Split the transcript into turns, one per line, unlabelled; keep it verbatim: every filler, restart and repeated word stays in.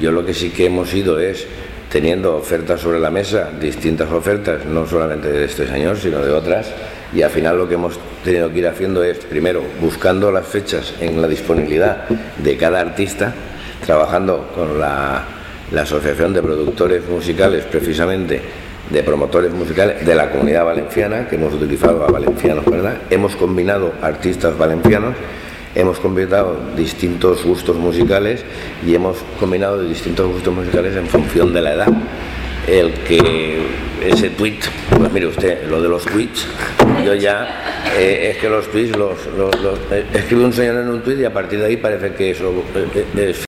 yo lo que sí que hemos ido es teniendo ofertas sobre la mesa, distintas ofertas, no solamente de este señor, sino de otras, y al final lo que hemos tenido que ir haciendo es, primero, buscando las fechas en la disponibilidad de cada artista, trabajando con la, la Asociación de Productores Musicales, precisamente, de promotores musicales de la Comunidad Valenciana, que hemos utilizado a valencianos, ¿verdad? Hemos combinado artistas valencianos, hemos combinado distintos gustos musicales y hemos combinado distintos gustos musicales en función de la edad. El que ese tweet, pues mire usted, lo de los tweets, yo ya, eh, es que los tweets los, los, los eh, escribe un señor en un tweet y a partir de ahí parece que eso eh, es